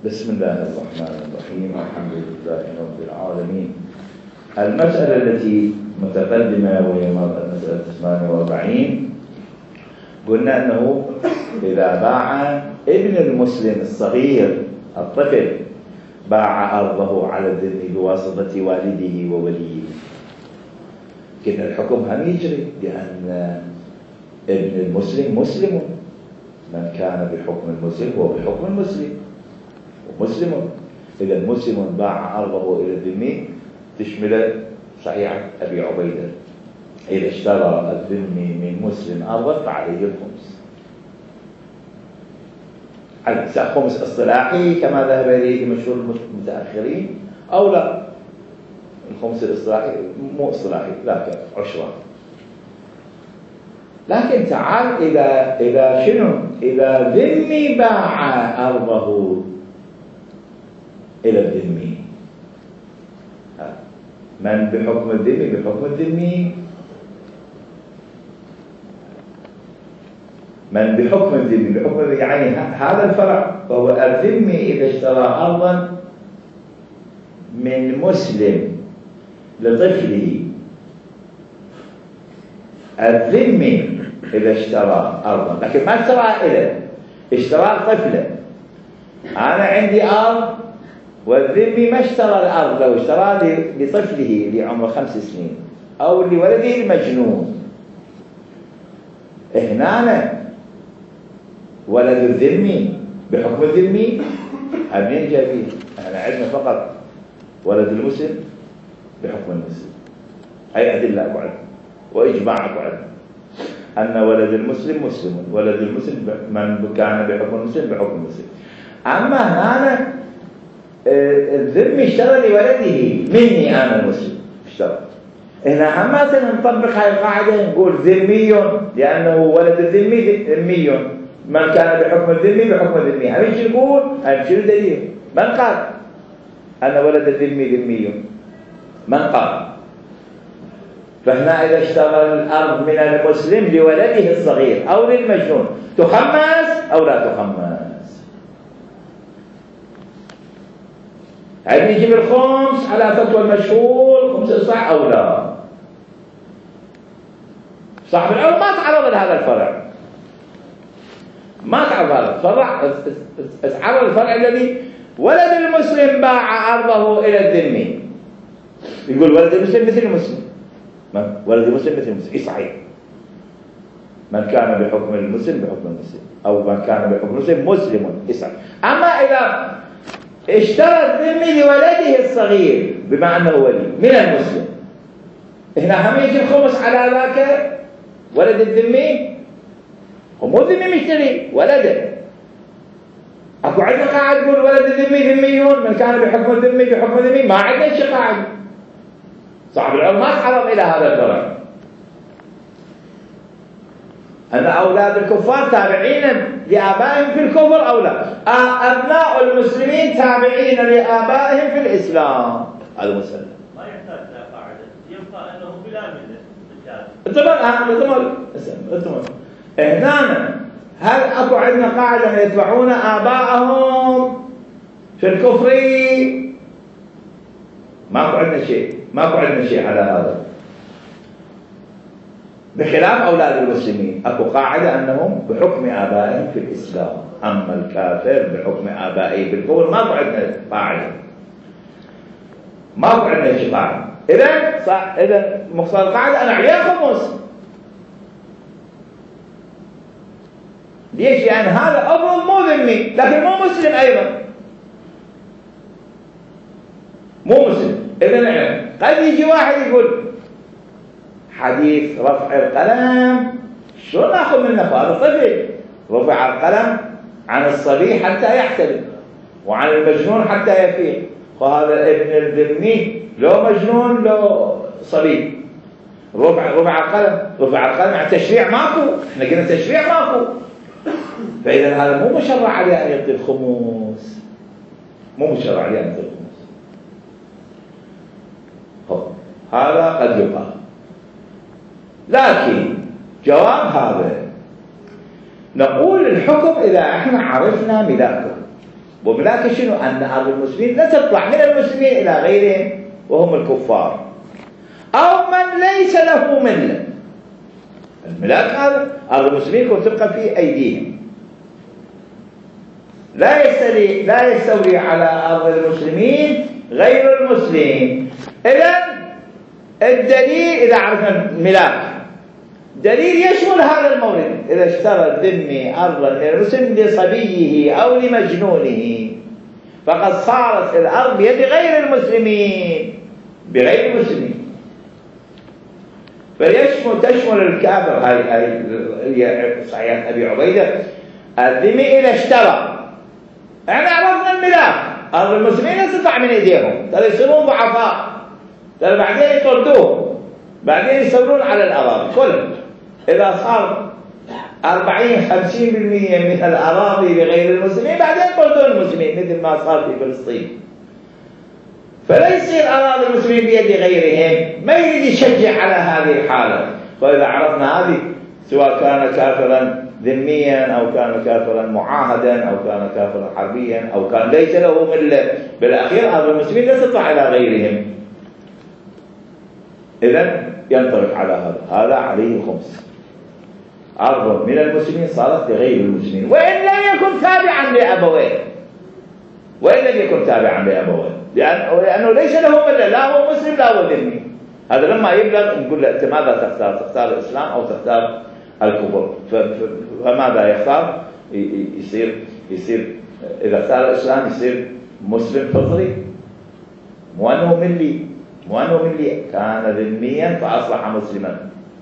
بسم الله الرحمن الرحيم. الحمد لله رب العالمين. المسألة التي متقدمة وهي مسألة 48 قلنا أنه إذا باع ابن المسلم الصغير الطفل باع أرضه على الذمي بواسطة والده ووليه، كنا الحكم هم يجري لأن ابن المسلم مسلم، من كان بحكم المسلم هو بحكم المسلم ومسلم. إذا المسلم باع أرضه إلى الذمي تشمل صحيح أبي عبيدة، إذا اشترى الذمي من مسلم أرضا فعليه الخمس، على خمس اصطلاحي كما ذهب إليه مشهور المتأخرين، أو لا الخمس الاصطلاحي مو اصطلاحي لكن عشرة. لكن تعال إذا شنو؟ إذا ذمي باع أرضه إلى الذمي، من بحكم الذمي بحكم الذمي، من بحكم الذمي بحكم الذمي، يعني هذا الفرع. فهو الذمي إذا اشترى أرضا من مسلم لطفله، الذمي إذا اشترى أرضا لكن ما اشترى إليه، اشترى طفله. أنا عندي أرض والذمي ما اشترى الأرض، لو اشترى لطفله لعمر 5 سنين أو لولده المجنون، هنا ولد الذمي بحكم الذمي منين جايبين؟ احنا عندنا فقط ولد المسلم بحكم المسلم، هي أدلة أبو عدن وإجماع أبو عدن أن ولد المسلم مسلم، ولد المسلم من كان بحكم المسلم بحكم المسلم. أما هنا الذمي اشترى لولده مني أنا المسلم اشترى، هنا هم مثلا نطبق هاي القاعدة نقول ذمي لأنه ولد الذمي ذمي، من كان بحكم الذمي بحكم الذمي. هميش نقول همشي دليل من قال أن ولد الذمي ذمي؟ من قال؟ فهنا إذا اشترى الأرض من المسلم لولده الصغير أو للمجنون تخمس أو لا تخمس؟ هل يجيب الخمس على فتوى المشهور خمس إصلاح أو لا؟ صاحب الأرض ما تعرض لهذا الفرع، ما تعرض هذا الفرع، تعرض الفرع الذي ولد المسلم باع أرضه إلى الذمي. يقول ولد المسلم مثل المسلم، ولد المسلم مثل المسلم، إيه صحيح، من كان بحكم المسلم بحكم المسلم، أو من كان بحكم المسلم مسلم، إيه صحيح. أما إذا اشترى الذمي لولده الصغير بما أنه ولي من المسلم، هنا هم يجي الخمس على ذاك ولد الذمي، ومو ذمي مشتري ولده. اكو عندنا قاعد يقول ولد الذمي ذميون، من كان بحكم الذمي بحكم الذمي، ما عندنا شيء قاعد. صاحب العلم ما تعرض الى هذا الفرع. ان اولاد الكفار تابعين لابائهم في الكفر او لا؟ ابناء المسلمين تابعين لابائهم في الاسلام، هذا مسألة ما يحتاج الى قاعده، يبقى انه بلا مله. هنا هل اكو عندنا قاعده يتبعون ابائهم في الكفر؟ ماكو عندنا شيء على هذا، بخلاف اولاد المسلمين اكو قاعده انهم بحكم ابائهم في الاسلام، اما الكافر بحكم ابائه في الكفر ماكو عندنا قاعده، ماكو عندنا شيء قاعده. اذا مقصود القاعده انا عليه خمس. ليش؟ لأن هذا أمر مو ذمي لكن مو مسلم أيضا، مو مسلم. إذن قد يجي واحد يقول حديث رفع القلم شو ناخذ منه؟ هذا طفل رفع القلم عن الصبي حتى يحتلم وعن المجنون حتى يفيق، وهذا ابن الذمي لو مجنون لو صبي رفع القلم عن تشريع ماكو، احنا قلنا تشريع ماكو، فإذا هذا مو مشرع عليه أن يعطي الخمس، مو مشرع عليه أن يعطي الخمس. هذا قد يقال، لكن جواب هذا نقول الحكم إذا احنا عرفنا ملاكه، وملاك شنو؟ أن أرض المسلمين لا تطلع من المسلمين إلى غيرهم وهم الكفار أو من ليس له ملة. الملاك هذا أرض المسلمين كنت تبقى في أيديهم، لا يستولي على أرض المسلمين غير المسلم. إذن الدليل إذا عرفنا الملاك دليل يشمل هذا المورد. إذا اشترى الذمي أرضا من المسلم لصبيه أو لمجنونه فقد صارت الأرض بيد غير المسلمين بغير المسلمين. تشمل الكافر هذه صحيح أبي عبيدة الذمي إذا اشترى. احنا عرفنا الملاك أرض المسلمين لا تطلع من ايديهم، ترى يصيرون ضعفاء، ترى بعدين يطردوهم، بعدين يستولون على الأراضي كلها. إذا صار 40-50% من الأراضي بغير المسلمين بعدين يطردون المسلمين مثل ما صار في فلسطين. فلا يصير أراضي المسلمين بيد غيرهم، ما يريد يشجع على هذه الحالة. فإذا عرفنا هذه سواء كان كافرا ذميا أو كان كافرا معاهدا أو كان كافرا حربيا أو كان ليس له ملة، بالأخير أرض المسلمين لا تطلع إلى غيرهم. إذن ينطبق على هذا عليه خمس. أرض من المسلمين صارت لغير المسلمين وإن لم يكن تابعا لأبويه، لأنه ليس له ملة، لا هو مسلم لا هو ذمي. هذا لما يبلغ نقول له أنت ماذا تختار؟ تختار الإسلام أو تختار الكفر؟ فماذا يختار؟ يصير إذا اختار الإسلام يصير مسلم فطري، مو أنه ملي كان ذميا فأصبح مسلما.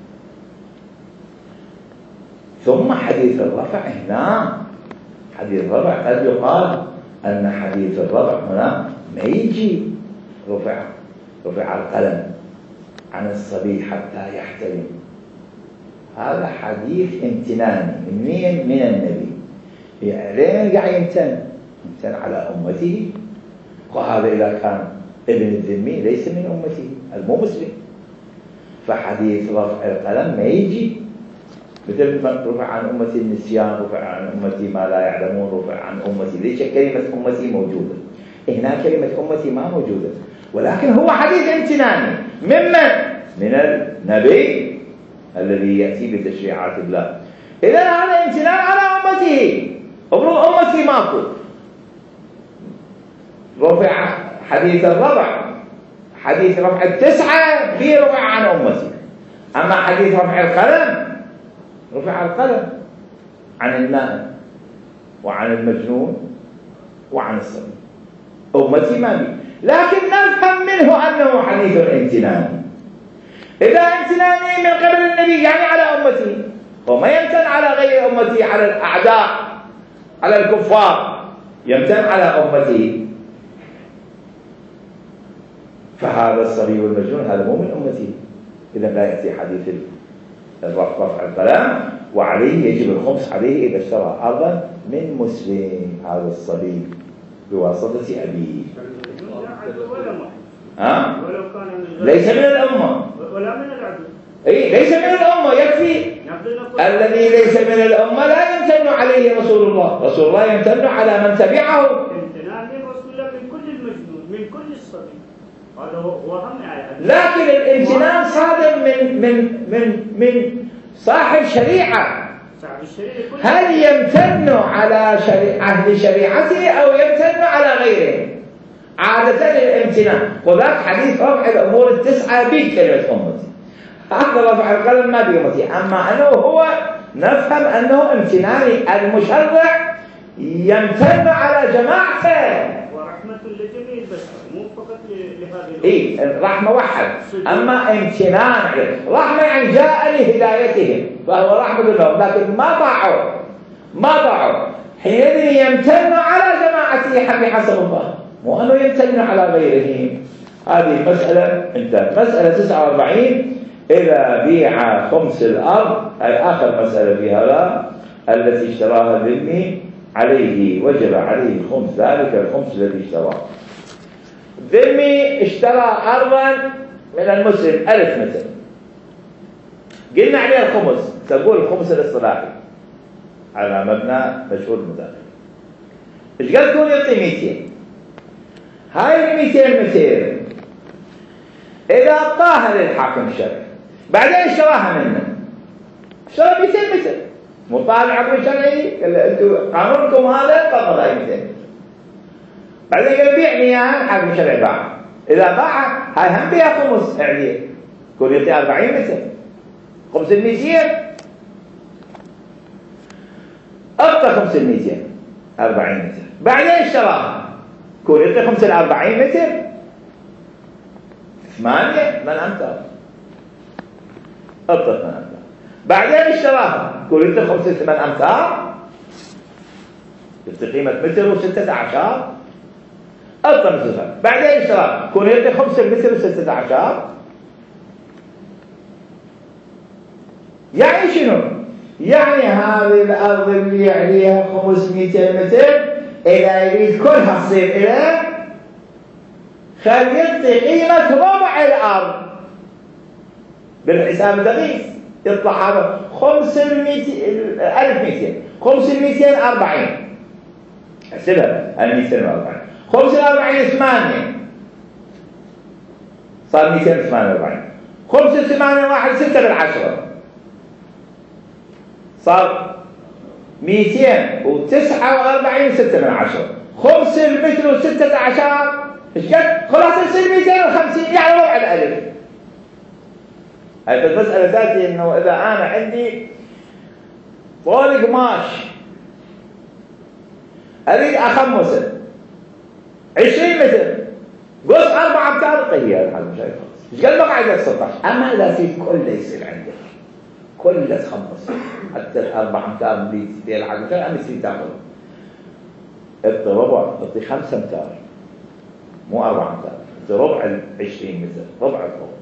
ثم حديث الرفع هنا، حديث الرفع قد يقال أن حديث الرفع هنا ما يجي رفع القلم عن الصبي حتى يحتلم. هذا حديث امتناني من النبي، يعني قاعد يمتن على أمته. وهذا إذا كان ابن الذمي ليس من أمته المو مسلم، فحديث رفع القلم ما يجي. مثل ما رفع عن أمتي النسيان، رفع عن أمتي ما لا يعلمون، رفع عن أمتي، ليش كلمة أمتي موجودة هنا؟ كلمة أمتي ما موجودة، ولكن هو حديث امتناني من النبي الذي يأتي بتشريعات الله. إذن هذا امتنان على أمته، أمتي ماكو. رفع حديث الرفع، حديث رفع 9 في رفع عن أمتي. أما حديث رفع القلم رفع القلم عن النائم وعن المجنون وعن الصبي، أمتي ما بي. لكن نفهم منه أنه حديث امتناني. إذا امتناني من قبل النبي يعني على أمتي، وما يمتن على غير أمتي، على الأعداء، على الكفار، يمتن على أمتي. فهذا الصبي والمجنون هذا مو من أمتي. إذا لا يأتي حديث رفع القلم. وعليه يجب الخمس عليه إذا اشترى أرضا من مسلم، هذا الصبي بواسطة أبيه. ليس من الأمة ولا من العدو. ليس من الأمة، يكفي. الذي ليس من الأمة لا يمتن عليه رسول الله يمتن على من تبعه. امتنان من رسول الله من كل المجنون، من كل الصبي، هذا هو أهم يعني. لكن الامتنان صادر من صاحب شريعة. هل يمتن على أهل شريعته أو يمتن على غيره؟ عادة الامتنان. وذاك حديث رفع الأمور 9 بكلمة أمتي، هذا رفع القلم ما بأمتي. أما أنه هو نفهم أنه امتناني، المشرع يمتن على جماعته ورحمة لجميع البشر مو فقط لهذه الرحمة وحد. أما امتنان رحمة يعني جاء لهدايتهم فهو رحمة لهم، لكن ما ضاعوا حينئذ يمتن على جماعته بحسب الله، مو أنه يمتن على غيرهم. هذه مسألة انتهت. مسألة 49 إذا بيع خمس الأرض، أي آخر مسألة في هذا التي اشتراها الذمي، عليه وجب عليه الخمس، ذلك الخمس الذي اشتراه. ذمي اشترى أرضا من المسلم 1000 مثلا، قلنا عليه الخمس، تقول الخمس الاصطلاحي على مبنى مشهور المداخل. ايش قال تكون يعطي 200؟ هاي ال 200 متر إذا أعطاها للحاكم الشرعي بعدين اشتراها منه، اشترى 200 متر، مو طالع الحاكم الشرعي قال له أنتم قانونكم هذا تفضل هاي 200 متر، بعدين قال بيعني إياها الحاكم الشرعي باعها، إذا باعها هاي هم بيها خمس عليه، يكون يعطي 40 متر، خمس ال 200 أعطى خمس ال 200 40 متر، بعدين اشتراها يكون يعطي خمس ال 40 متر 8 أمتار، أعطى 8 أمتار، بعدين اشتراها يكون يعطي خمس ال 8 أمتار، يعطي قيمة متر و16، أعطى متر، بعدين اشتراها يكون يعطي خمس المتر و16، يعني شنو؟ يعني هذه الأرض اللي عليها 500 متر إذا يريد كلها تصير إلى خل يعطي قيمة ربع الأرض بالحساب الدقيق، يطلع هذا 1200 5240 احسبها 240 45 8 صار 248 5 8 1 6 بالعشرة صار 249 6 من 10 5 المتر و16 ايش قد؟ خلاص يصير 250 يعني ربع الألف. هاي المسألة ذاتي انه اذا انا عندي طول قماش اريد اخمسه 20 متر قص 4 امتار قيال هذا مش هيخلص، ايش قد بقى عندك 16؟ اما اذا في كله يصير عندك كله تخمس حتى 4 امتار اللي تدير حاجه مش عم يصير تاخذ اعطي ربع، اعطي 5 امتار مو 4 امتار، اعطي ربع ال 20 متر، ربع الفوق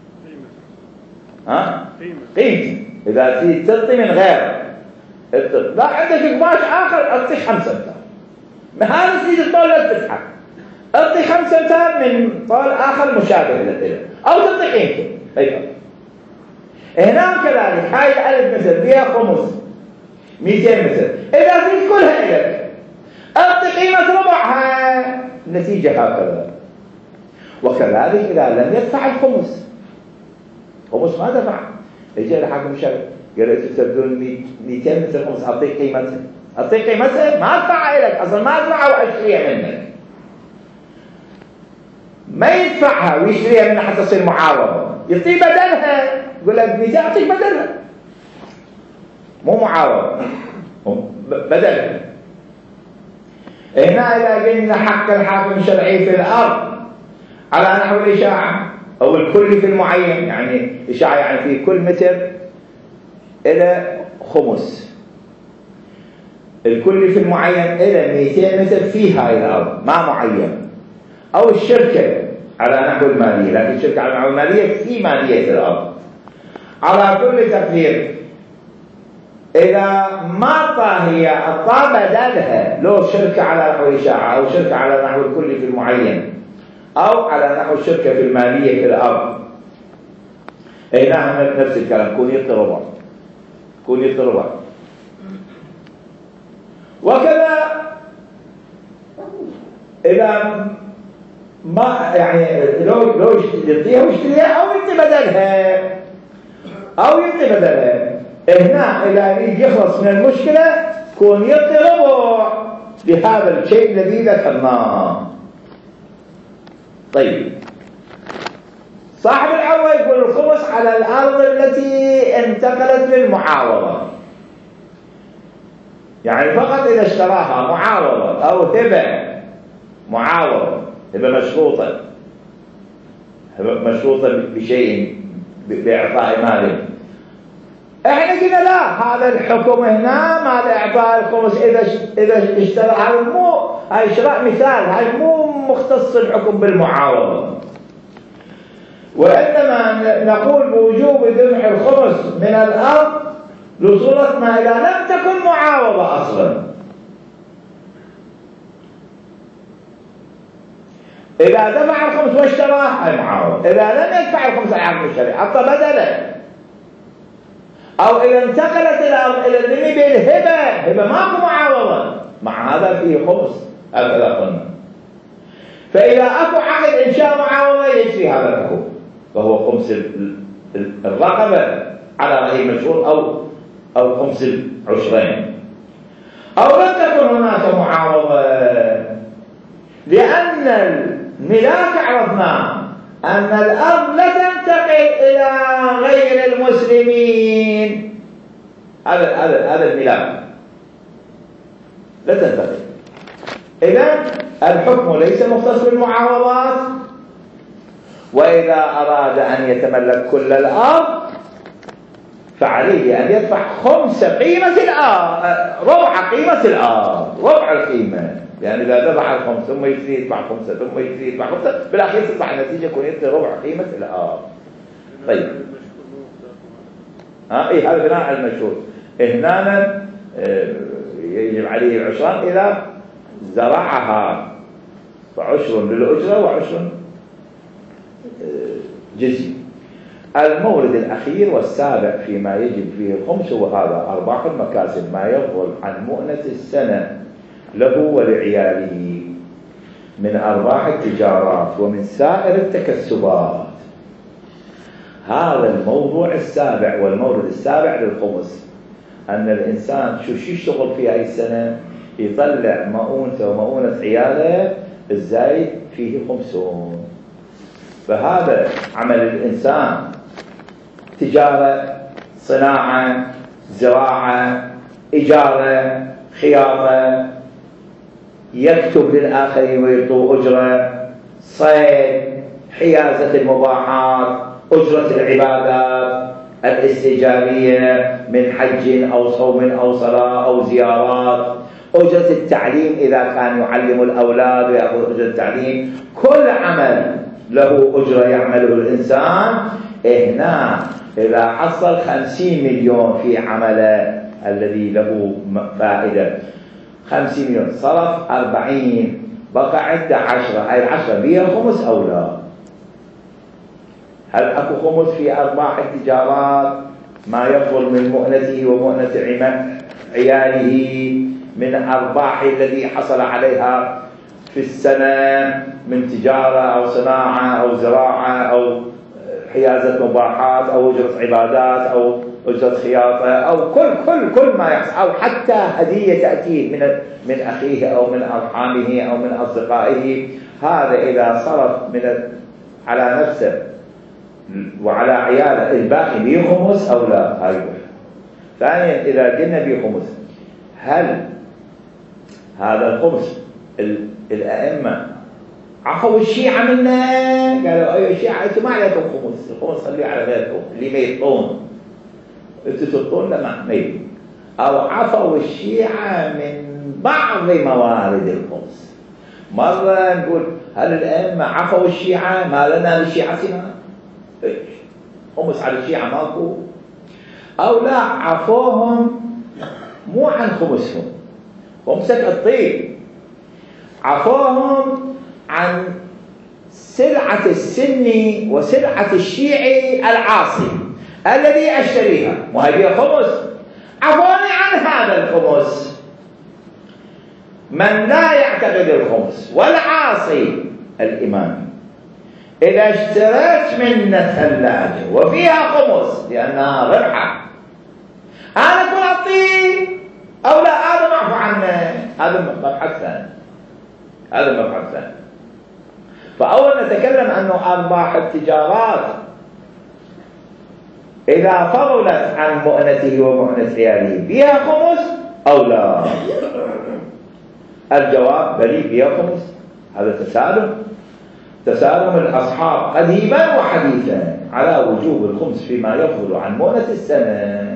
ها؟ قيمتي إذا في تعطي من غيره لا عندك قماش آخر أعطي 5 أمتار، ما هذا تريد الطول لا تفتحه، أعطي 5 أمتار من طول آخر مشابه له أو تعطي قيمته أيضا. هنا كذلك هاي الألف متر فيها خمس 200 متر إذا تريد كلها إليك أعطي قيمة ربعها، النتيجة هكذا. وكذلك إذا لم يدفع الخمس، خمس ما دفع، يجي الحاكم الشرعي قال انتم تبدون 200 متر خمس اعطيك قيمتها، اعطيك قيمتها ما ادفعها لك اصلا، ما ادفعها واشتريها منك، ما يدفعها ويشتريها منها حتى تصير معاوضه، يعطي بدلها، يقول لك 200 اعطيك بدلها، مو معاوضه بدلها. هنا اذا قلنا حق الحاكم الشرعي في الارض على نحو الاشاعه أو الكل في المعين، يعني إشاعة يعني في كل متر إلى خمس، الكل في المعين إلى 200 متر في هاي الأرض ما معين، أو الشركة على نحو المالية، لكن الشركة على نحو المالية في مالية الأرض. على كل تقدير إذا ما هي أعطى بدلها، لو شركة على نحو الإشاعة أو شركة على نحو الكل في المعين أو على نحو الشركة في المالية في الأرض، نعم نفس الكلام، كون يعطي ربع، كون يعطي ربع. وكذا إذا ما يعني لو يعطيها ويشتريها أو يعطي بدلها، أو يعطي بدلها، هنا إذا يريد يخلص من المشكلة كون يعطي ربع بهذا الشيء الذي ذكرناه. طيب صاحب الأول يقول الخمس على الأرض التي انتقلت للمعاوضة، يعني فقط إذا اشتراها معاوضة أو هبة، معاوضة هبة مشروطة، هبة مشروطة بشيء بإعطاء مال. احنا قلنا لا، هذا الحكم هنا مال إعطاء الخمس إذا اشترى، هذا مو هاي شراء مثال، هاي مو مختص الحكم بالمعاوضة، وإنما نقول بوجوب ذبح الخمس من الأرض لصورة ما إذا لم تكن معاوضة أصلا. إذا دفع الخمس واشتراه هاي معاوضة، إذا لم يدفع الخمس الحاكم الشرعي حتى بدله، أو إذا انتقلت الأرض إلى الذمي بالهبة، هبة ماكو معاوضة، مع هذا فيه خمس هكذا قلنا. فإذا أكو عقد إنشاء معاوضة يجري هذا الحكم، فهو خمس الرقبة على رأي مشهور أو خمس العشرين. أو لم تكن هناك معاوضة، لأن الملاك عرفنا أن الأرض لا تنتقل إلى غير المسلمين، هذا الملاك لا تنتقل. إذن الحكم ليس مختص بالمعاوضات، وإذا أراد أن يتملك كل الأرض فعليه أن يدفع خمس قيمة الأرض، ربع قيمة الأرض، ربع القيمة، يعني إذا دفع الخمس ثم يجري يدفع خمسة ثم يجري يدفع خمسة، بالأخير تصبح النتيجة يكون يدفع ربع قيمة الأرض. طيب إيه هذا بناء على المشهور. هنا يجب عليه العشران إذا زرعها، فعشر للأجرة وعشر جزء. المورد الأخير والسابع فيما يجب فيه الخمس وهذا أرباح المكاسب، ما يفضل عن مؤنة السنة له ولعياله من أرباح التجارات ومن سائر التكسبات. هذا الموضوع السابع والمورد السابع للخمس، أن الإنسان شو يشتغل في هاي السنة يطلع مؤونته ومؤونة عياله الزايد فيه خمسون. فهذا عمل الإنسان تجارة، صناعة، زراعة، إجارة، خياطة، يكتب للآخرين ويعطوا أجرة، صيد، حيازة المباحات، أجرة العبادات الاستجابية من حج أو صوم أو صلاة أو زيارات، أجرة التعليم إذا كان يعلم الأولاد ويأخذ أجرة التعليم. كل عمل له أجرة يعمله الإنسان. هنا إذا حصل 50 مليون في عمله الذي له فائدة، 50 مليون صرف 40، بقى عنده 10، هاي 10 بيها خمس أو لا؟ هل أكو خمس في أرباح التجارات ما يفضل من مؤنته ومؤنة عياله من أرباح الذي حصل عليها في السنة من تجارة أو صناعة أو زراعة أو حيازة مباحات أو أجرة عبادات أو أجرة خياطة أو كل ما يحصل، أو حتى هدية تأتيه من أخيه أو من أرحامه أو من أصدقائه، هذا إذا صرف على نفسه وعلى عياله الباقي به خمس أو لا؟ هاي واحد. ثانيا إذا قلنا به خمس، هل هذا الخمس الأئمة عفوا الشيعة منا؟ قالوا أيها الشيعة أنتم ما عليكم خمس، الخمس خليه على غيركم اللي ما يطون، أنتم تطون لما ما يبي. أو عفوا الشيعة من بعض موارد الخمس. مرة نقول هل الأئمة عفوا الشيعة؟ ما لنا لشيعتنا؟ خمس على الشيعة ماكو؟ أو لا عفوهم مو عن خمسهم، خمسك الطيب، عفوهم عن سلعة السني وسلعة الشيعي العاصي الذي أشتريها، وهي خمس، عفوني عن هذا الخمس. من لا يعتقد الخمس والعاصي الإمامي، إذا اشتريت منا ثلاجة وفيها خمس لأنها ربحة، أنا أكون أعطيه أو لا؟ هذا معفو عنه، هذا مبحث ثاني، هذا مبحث ثاني. فأول نتكلم أنه أرباح التجارات إذا فضلت عن مؤنته ومؤنة عياله بها خمس أو لا؟ الجواب بلي بها خمس. هذا تسالم الأصحاب قديما وحديثا على وجوب الخمس فيما يفضل عن مؤنة السنة.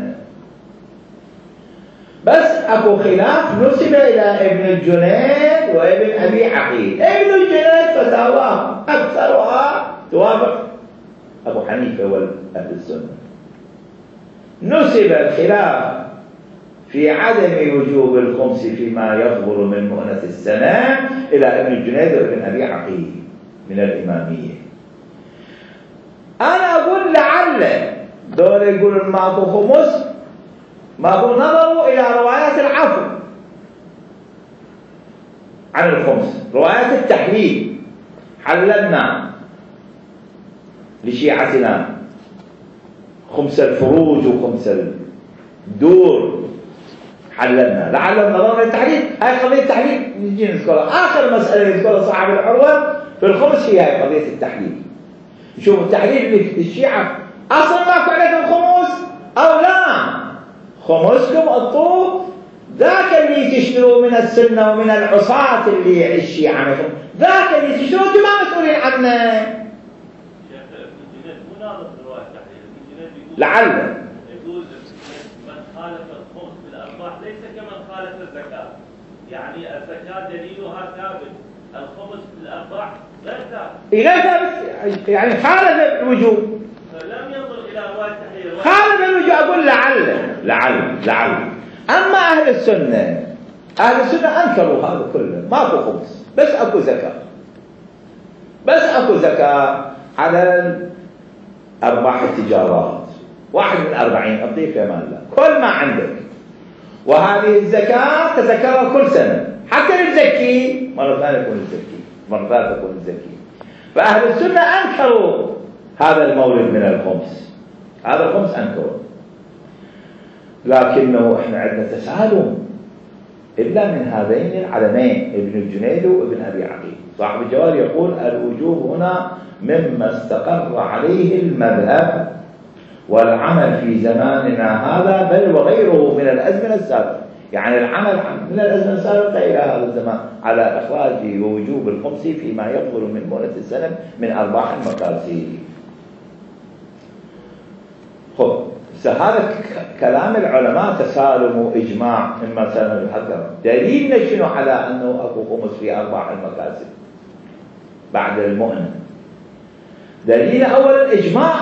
بس أكو خلاف نسب إلى ابن الجنيد وابن أبي عقيل. ابن الجنيد فتاواه أكثرها توافق أبو حنيفة والأهل السنة. نسب الخلاف في عدم وجوب الخمس فيما يفضل من مؤنة السنة إلى ابن الجنيد وابن أبي عقيل من الإمامية. أنا أقول لعل دول يقولون ماكو خمس، ماكو نظروا إلى روايات العفو، عن الخمس. روايات التحليل حللنا لشيعتنا خمس الفروج وخمس الدور، حللنا لعلهم نظرنا للتحليل. هاي قضية التحليل نجي نذكرها. آخر مسألة يذكرها صاحب العروة في الخمس هي هاي قضية التحليل. نشوف التحليل للشيعة أصلا ماكو عليكم خمس أو لا، خمسكم الطوب ذاك اللي تشتروا من السنة ومن العصاة اللي الشيعة مثل ذاك اللي تشتروا انتم ما مسؤولين عنه. لعل يقول من خالف الخمس بالأرباح ليس كمن خالف الزكاة، يعني الزكاة دليلها ثابت، الخمس بالأرباح غير ثابت. غير ثابت يعني خالف الوجوب، فلم ينظر إلى رواية التحليل. خالف الوجوب. أقول لعل. أما أهل السنة أنكروا هذا كله، ماكو خمس بس أكو زكاة على أرباح التجارات، 1 من 40 أضيف يا مال الله كل ما عندك. وهذه الزكاة تذكرها كل سنة حتى للزكي مرة ثانية يكون الزكي. فأهل السنة أنكروا هذا المولد من الخمس، هذا الخمس أنكروا. لكنه إحنا عندنا تسالم إلا من هذين العلمين ابن الجنيد وابن أبي عقيل. صاحب الجواب يقول الوجوب هنا مما استقر عليه المذهب والعمل في زماننا هذا بل وغيره من الأزمنة السابقة، يعني العمل من الأزمنة السابقة إلى هذا الزمان على إخراج ووجوب الخمس فيما يفضل من مؤنة السنة من أرباح المكاسب. هذا كلام العلماء تسالم وإجماع مما سلم الحكم. دليلنا شنو على أنه أكو خمس في أرباح المكاسب بعد المؤنة؟ دليل أولا إجماع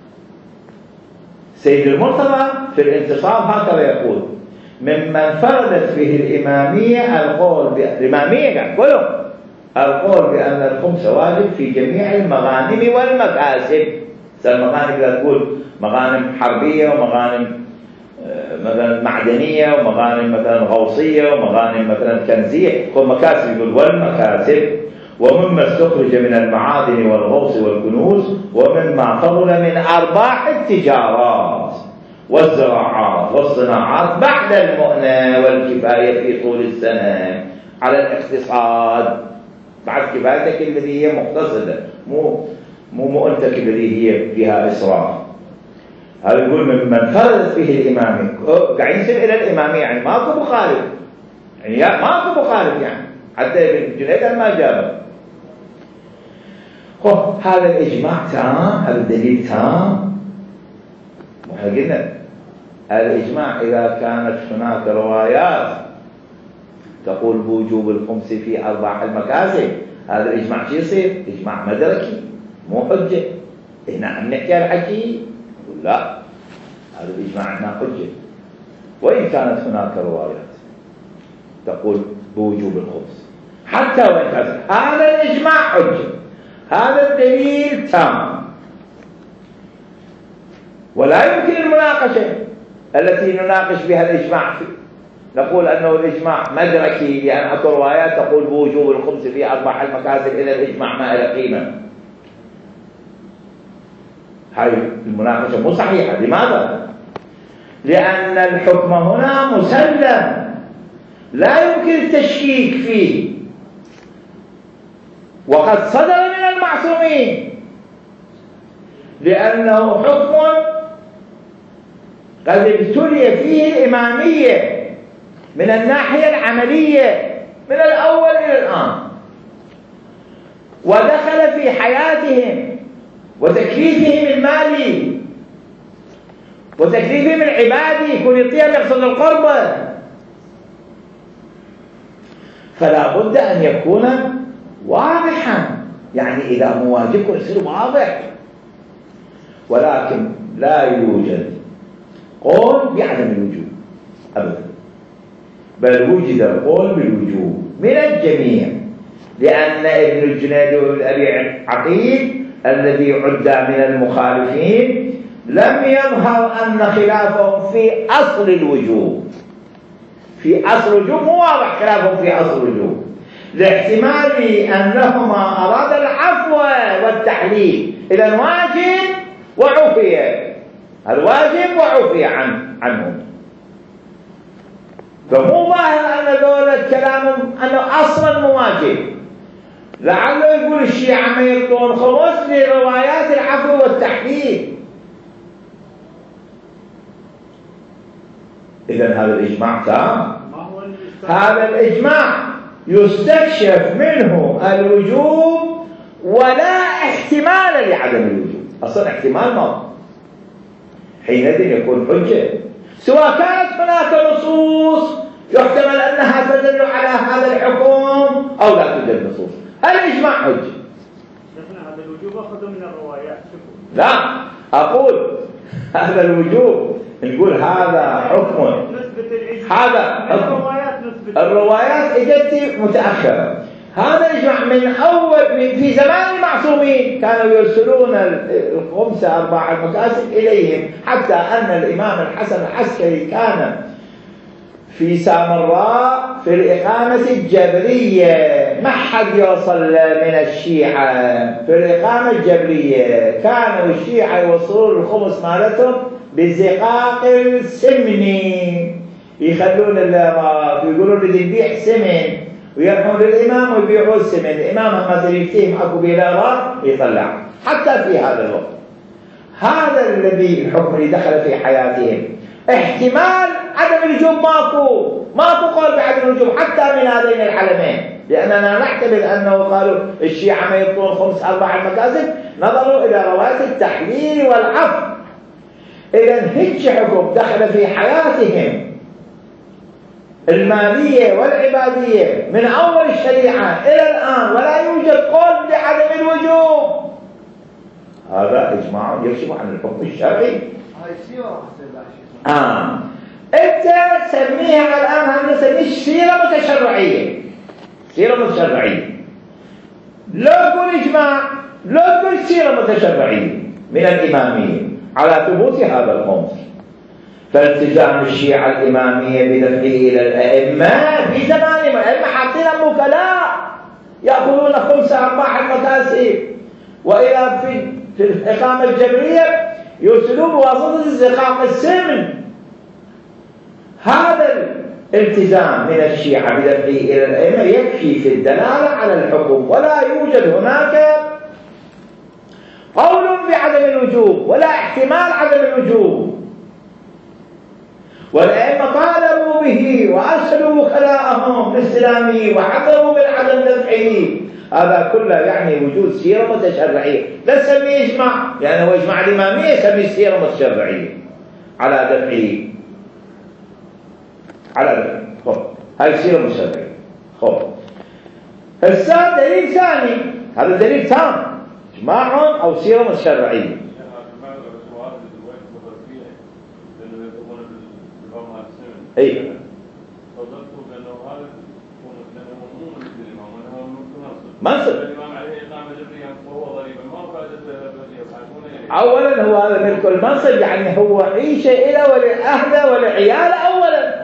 سيد المرتضى في الانتصاب هكذا يقول ممن فردت فيه الإمامية القول بأن الخمس واجب في جميع المغانم والمكاسب. المغانم لا تقول مغانم حربية ومغانم مثلا معدنية ومغانم مثلا غوصية ومغانم مثلا كنزية، والمكاسب يقول والمكاسب ومما استخرج من المعادن والغوص والكنوز ومما فضل من أرباح التجارات والزراعات والصناعات بعد المؤنة والكفاية في طول السنة على الاقتصاد، بعد كفايتك الذي هي مقتصدة مو مؤنتك الذي هي فيها إسراف. هذا يقول ممن فرضت فيه الإمامية، قاعد ينسب إلى الإمامية يعني ماكو مخالف، يعني ماكو مخالف يعني حتى ابن جنيد ما جابه. هذا الإجماع تام، هذا الدليل تام. وإحنا قلنا الإجماع إذا كانت هناك روايات تقول بوجوب الخمس في أرباح المكاسب، هذا الإجماع شو يصير؟ إجماع مدركي مو حجة. هنا عم نحكي على الحكي لا، هذا الإجماع هنا حجة وإن كانت هناك روايات تقول بوجوب الخمس، حتى وإن كانت هذا الإجماع حجة، هذا الدليل تام. ولا يمكن المناقشة التي نناقش بها الإجماع نقول أنه الإجماع مدركي لأن أكو روايات تقول بوجوب الخمس في أرباح المكاسب إلى الإجماع ما له قيمة. هاي المناقشة مو صحيحة. لماذا؟ لأن الحكم هنا مسلم لا يمكن التشكيك فيه، وقد صدر من المعصومين، لأنه حكم قد ابتلي فيه الإمامية من الناحية العملية من الأول إلى الآن، ودخل في حياتهم وتكليفهم المالي وتكليفهم العبادي، كل يطيع يقصد القربة. فلا بد أن يكون واضحا، يعني إذا مو واجب يصير واضح. ولكن لا يوجد قول بعدم الوجوب أبدا، بل وجد القول بالوجوب من الجميع، لأن ابن الجنيد وابن أبي عقيل الذي عد من المخالفين لم يظهر أن خلافهم في أصل الوجوب. في أصل الوجوب مو واضح خلافهم في أصل الوجوب، لاحتمال أنهما أراد العفو والتحليل. إذا واجب وعفي، الواجب وعفي عنهم. فمو ظاهر أن دولة كلامهم أنه أصلا مواجب. لعله يقول الشيعة ما يعطون خمس لروايات العفو والتحليل. إذا هذا الإجماع تام. هذا الإجماع يستكشف منه الوجوب ولا احتمال لعدم الوجوب. أصلا احتمال ما حينئذ يكون حجة، سواء كانت هناك نصوص يحتمل أنها تدل على هذا الحكم أو لا تدل نصوص. الإجماع حجة. هذا الوجوب أخذه من الروايات. لا، أقول هذا الوجوب نقول هذا حكم، هذا الروايات اجت متأخرة. هذا الإجماع من أول في زمان المعصومين كانوا يرسلون الخمسة أرباع المكاسب إليهم، حتى أن الإمام الحسن العسكري كان في سامراء في الإقامة الجبرية، ما حد يوصل من الشيعة في الإقامة الجبرية. كانوا الشيعة يوصلون الخمس مالتهم بزقاق السمن، يخلون الراب يقولون اللي يبيع سمن ويرحون للإمام ويبيعوا السمن. الإمام ما تريفتهم أكو بلا يطلع. حتى في هذا الوقت هذا الذي الحكم اللي دخل في حياتهم احتمال عدم الوجوب ماكو قول بعدم الوجوب حتى من هذين الحلمين، لأننا نعتبر أنه قالوا الشيعة ما يبطون خمس أرباع المكاسب، نظروا إلى رواية التحليل والعفو. إذا هيك حكم دخل في حياتهم المالية والعبادية من أول الشريعة إلى الآن ولا يوجد قول بعدم الوجوب. هذا إجماع يكشف عن الحكم الشرعي. هاي سيرة أنت تسميها الآن هذا نسميه سيرة متشرعية. سيرة متشرعية، لو تقول إجماع لو تقول سيرة متشرعية من الإمامية على ثبوت هذا الخمس. فالتزام الشيعة الإمامية بدفعه إلى الأئمة في زمانهم، الأئمة حاطين وكلاء يأخذون خمسة أرباع المكاسب، وإلى في الإقامة الجبرية يرسلون بواسطة الزقاق السمن. هذا الالتزام من الشيعة بدفعه إلى الأئمة يكفي في الدلالة على الحكم، ولا يوجد هناك قول بعدم الوجوب ولا احتمال عدم الوجوب. والأئمة طالبوا به وأرسلوا وكلاءهم لاستلامه وحكموا بالعدم دفعه. هذا كله يعني وجود سيرة متشرعية. لا تسميه إجماع، يعني هو إجماع الإمامية يسميه سيرة متشرعية على دفعه. خب هاي سيرة متشرعية. خب هسه دليل ثاني، هذا دليل تام، إجماع أو سيرة متشرعية. اي منصب اولا هو هذا ملك المنصب، يعني هو عيشه له ولأهله ولعياله اولا،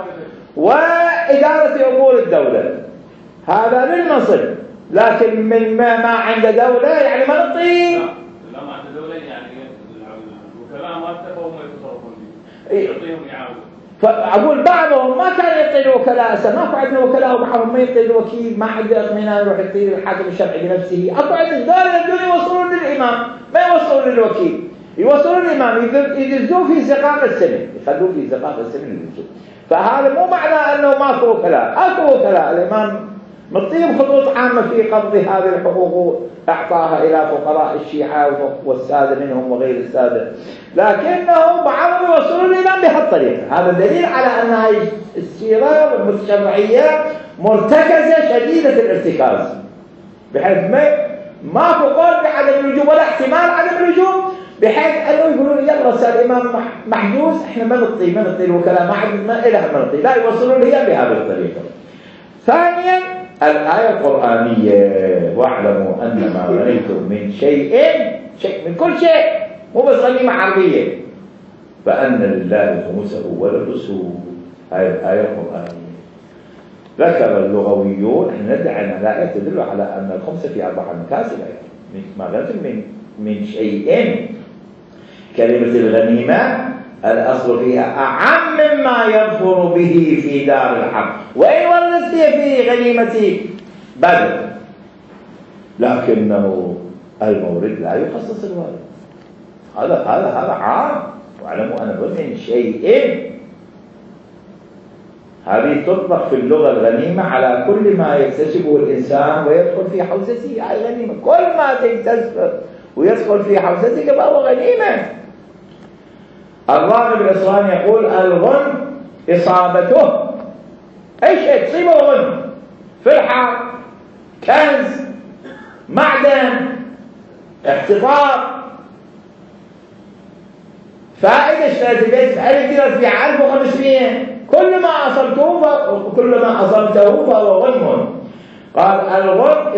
واداره امور الدوله هذا للمنصب. لكن من ما عنده دوله يعني ما نطيق. لا ما عنده دوله يعني الوكلاء ما اتفقوا ما يتصرفون به يعطيهم يعاون. فأقول بعضهم ما كان يعطي الوكلاء، ماكو عندنا وكلاء وبعضهم ما يعطي الوكيل، ما عنده اطمئنان يروح يعطي الحاكم الشرعي بنفسه. اكو عندنا الدولة بدون يوصلون للإمام، ما يوصلون للوكيل، يوصلون للإمام يدزوه في زقاق السمن، يخلوه في زقاق السمن يدزوه. فهذا مو معناه أنه ماكو وكلاء، اكو وكلاء. الإمام مطيب خطوط عامة في قبض هذه الحقوق أعطاها إلى فقراء الشيعة والسادة منهم وغير السادة، لكنهم بعضهم يوصلون الإمام بهالطريقة. هذا دليل على أن هذه السيرة المتشرعية مرتكزة شديدة الارتكاز، بحيث ماكو قول بعدم الوجوب ولا احتمال عدم الوجوب، بحيث أنه يقولون يلا صار الإمام محجوز، إحنا ما نطي الوكلاء ما إله ما نطي، لا يوصلون الإمام بهذه الطريقة. ثانيا الآية القرآنية واعلموا أن ما غنيتم من شيء من كل شيء، مو بس غنيمة عربية، فأن لله خمسه وللرسول. هاي الآية القرآنية. ذكر اللغويون أن ندعي أن الآية تدل على أن الخمس في أرباح المكاسب ما غنم من شيء. كلمة الغنيمة الأصل فيها أعم مما يظفر به في دار الحرب، وإن وردت في غنيمة بدر، لكنه المورد لا يخصص الوارد. هذا عام. واعلموا أن من شيء هذه تطلق في اللغة الغنيمة على كل ما يكتسبه الإنسان ويدخل في حوزته. على الغنيمة كل ما تكتسبه ويدخل في حوزتك فهو غنيمة. الراغب الإصراني يقول الغنم إصابته أي شيء تصيبه غنم في الحرب، كنز، معدن، احتفاظ، فائدة اشتريت البيت في 1500 كل ما أصبته فهو غنم. قال الغنم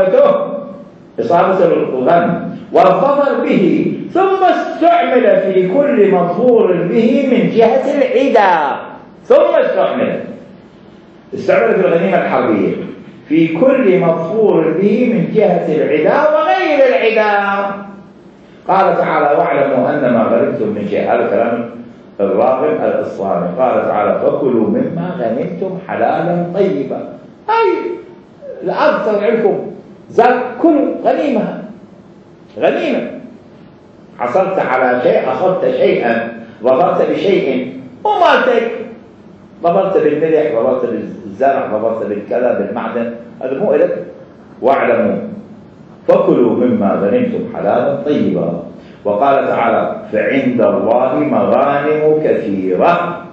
إصابة الغنم والظفر به، ثم استعمل في كل مظفور به من جهة العدا. ثم استعمل في الغنيمة الحربية في كل مظفور به من جهة العدا وغير العدا. قال تعالى واعلموا أن ما غنمتم من شيء. هذا كلام الراغب الإصراني. قال تعالى فكلوا مما غنمتم حلالا طيبا، أي الأرض ترجع لكم زاد كلوا غنيمة. حصلت على شيء، أخذت شيئا، ظفرت بشيء ومالتك، ظفرت بالملح، ظفرت بالزرع، ظفرت بالكذا بالمعدن، هذا مو إلك. واعلموا فكلوا مما غنمتم حلالا طيبا. وقال تعالى فعند الله مغانم كثيرة،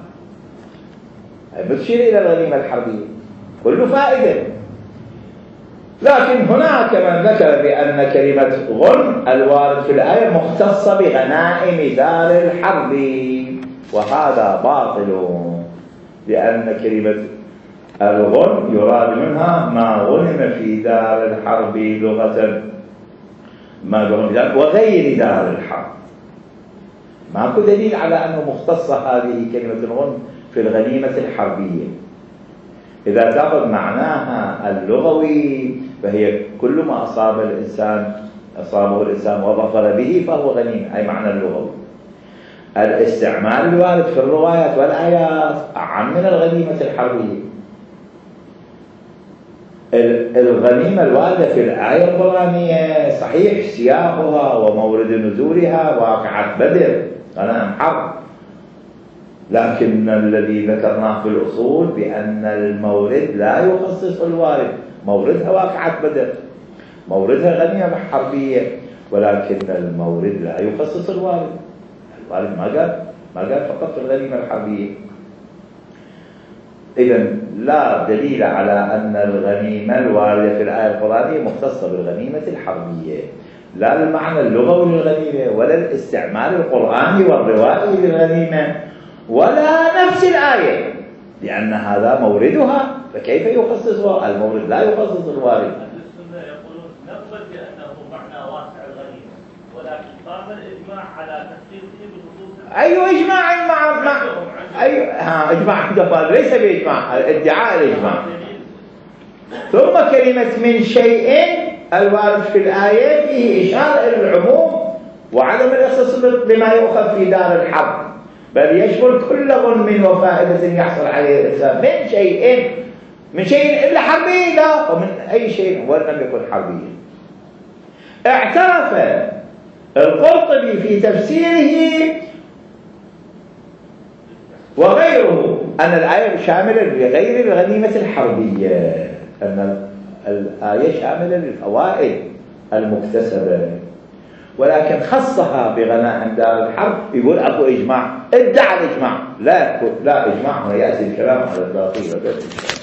بتشير إلى الغنيمة الحربية كله فائدة. لكن هناك من ذكر بأن كلمة غنم الوارد في الآية مختصة بغنائم دار الحرب، وهذا باطل، لأن كلمة الغنم يراد منها ما غنم في دار الحرب لغة، ما غنم وغير دار الحرب. ماكو دليل على أنه مختصة هذه كلمة الغنم في الغنيمة الحربية. إذا تأخذ معناها اللغوي فهي كل ما أصابه الإنسان وظفر به فهو غنيمة، أي معنى اللغوي. الاستعمال الوارد في الروايات والآيات أعم من الغنيمة الحربية. الغنيمة الواردة في الآية القرآنية صحيح سياقها ومورد نزولها واقعة بدر، غنائم حرب، لكن الذي ذكرناه في الأصول بأن المورد لا يخصص الوارد. موردها واقعة بدر، موردها غنيمة حربية، ولكن المورد لا يخصص الوارد. الوارد ما قال فقط في الغنيمة الحربية. إذن لا دليل على أن الغنيمة الواردة في الآية القرآنية مختصة بالغنيمة الحربية، لا المعنى اللغوي للغنيمة ولا الاستعمال القرآني والروائي للغنيمة ولا نفس الآية، لأن هذا موردها، فكيف يخصصها؟ المورد لا يخصص الوارد. أهل السنة يقولون نقبل بأنه معنى واسع الغنيمة، ولكن قام الإجماع على تخصيصه بخصوص. أي إجماع إجماع عندهم، ليس بإجماع، ادعاء الإجماع. ثم كلمة من شيء الوارد في الآية فيه إشارة إلى العموم وعدم الاختصاص بما يؤخذ في دار الحرب، بل يشمل كل غنم وفائدة يحصل عليه الإنسان من شيء إلا حربي، لا، ومن أي شيء وإن لم يكن حربيا. اعترف القرطبي في تفسيره وغيره أن الآية شاملة لغير الغنيمة الحربية، أن الآية شاملة للفوائد المكتسبة، ولكن خصها بغنائم دار الحرب. يقول أكو إجماع، ادعى الإجماع، لا إجماع، ويأتي الكلام على الباقي.